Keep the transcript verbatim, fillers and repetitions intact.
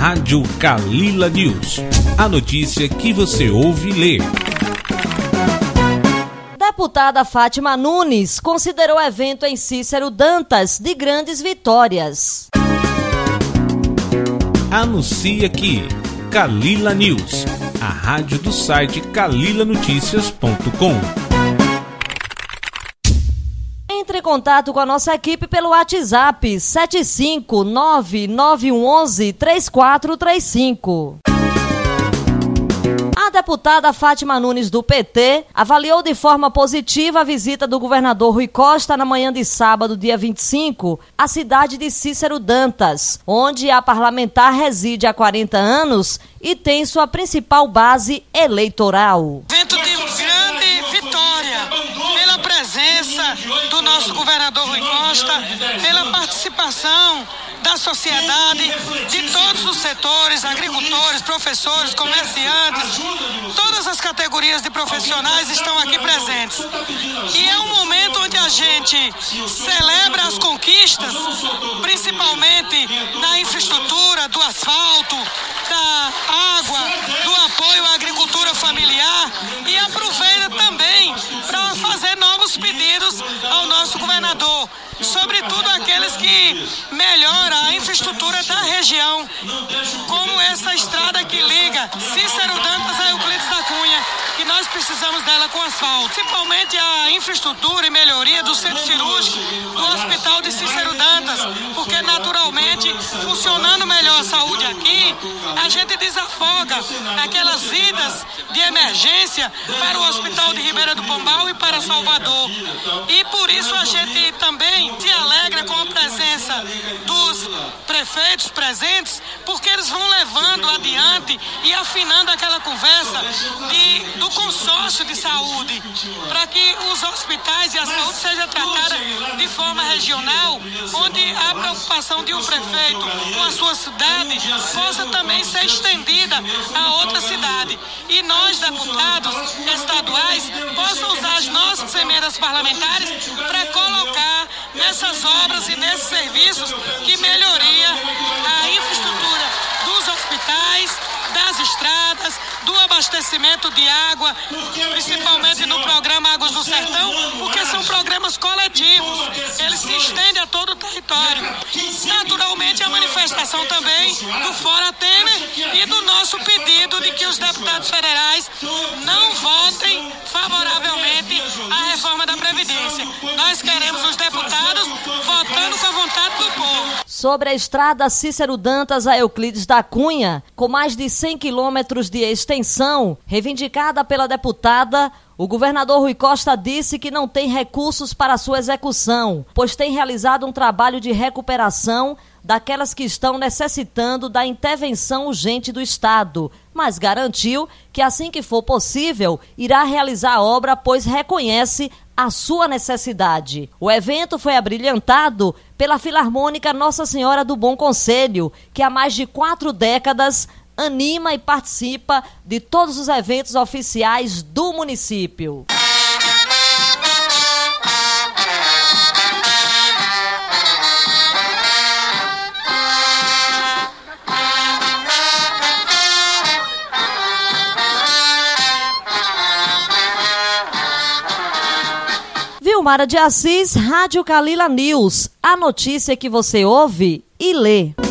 Rádio Kalila News. A notícia que você ouve e lê. Deputada Fátima Nunes considerou o evento em Cícero Dantas de grandes vitórias. Anuncia aqui, Kalila News, a rádio do site kalila noticias ponto com. Entre em contato com a nossa equipe pelo WhatsApp sete cinco nove nove um um um três quatro três cinco. A deputada Fátima Nunes, do P T, avaliou de forma positiva a visita do governador Rui Costa na manhã de sábado, dia vinte e cinco, à cidade de Cícero Dantas, onde a parlamentar reside há quarenta anos e tem sua principal base eleitoral. Evento de grande vitória, pela presença do nosso governador Rui Costa, pela participação da sociedade, de todos os setores, agricultores, professores, comerciantes, todas as categorias de profissionais estão aqui presentes. E é um momento onde a gente celebra as conquistas, principalmente na infraestrutura, do asfalto, da água, do apoio à agricultura familiar, e aproveita também para fazer novos pedidos ao nosso governador, sobretudo aqueles que melhoram a infraestrutura da região, como essa estrada que liga Cícero Dantas a Euclides da Cunha, que nós precisamos dela com asfalto. Principalmente a infraestrutura e melhoria do centro cirúrgico do Hospital de Cícero Dantas, porque naturalmente, funcionando melhor a saúde aqui, a gente desafoga aquelas idas de emergência para o Hospital de Ribeira do Pombal e para Salvador. E por isso a gente também se alegra com a presença dos prefeitos presentes, porque eles vão levando adiante e afinando aquela conversa de, do consórcio de saúde, para que os hospitais e a saúde seja tratada de forma regional, onde a preocupação de um prefeito com a sua cidade possa também ser estendida a outra cidade. E nós, deputados estaduais, possam usar as nossas emendas parlamentares para colocar nessas obras e nesses serviços que melhoria a infraestrutura dos hospitais, das estradas, do abastecimento de água, principalmente no programa Águas do Sertão, porque são programas coletivos, eles se estendem a todo o território. Naturalmente, a manifestação também do Fora Temer e do nosso pedido de que os deputados federais não votem favoravelmente à reforma da Previdência. Nós queremos os deputados votando com a vontade do povo. Sobre a estrada Cícero Dantas a Euclides da Cunha, com mais de cem quilômetros de extensão, reivindicada pela deputada, o governador Rui Costa disse que não tem recursos para sua execução, pois tem realizado um trabalho de recuperação daquelas que estão necessitando da intervenção urgente do Estado, mas garantiu que assim que for possível, irá realizar a obra, pois reconhece a sua necessidade. O evento foi abrilhantado pela Filarmônica Nossa Senhora do Bom Conselho, que há mais de quatro décadas anima e participa de todos os eventos oficiais do município. Vilmara de Assis, Rádio Kalila News, a notícia que você ouve e lê.